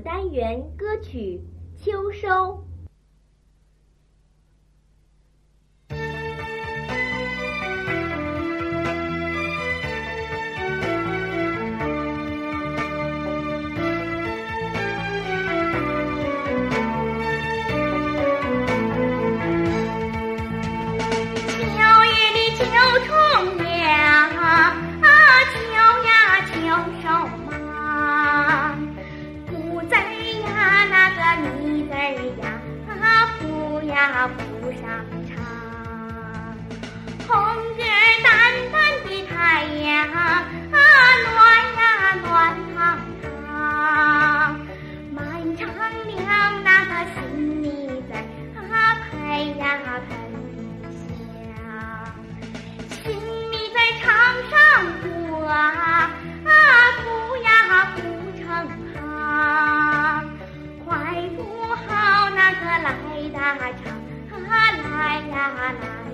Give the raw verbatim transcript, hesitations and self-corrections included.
单元歌曲《秋收》。 铺上场，红日淡淡的太阳啊，暖呀暖堂堂，满场亮那个新米在啊拍呀拍响，新米在场上铺啊啊铺呀铺成行，快铺好那个来大场。来呀来！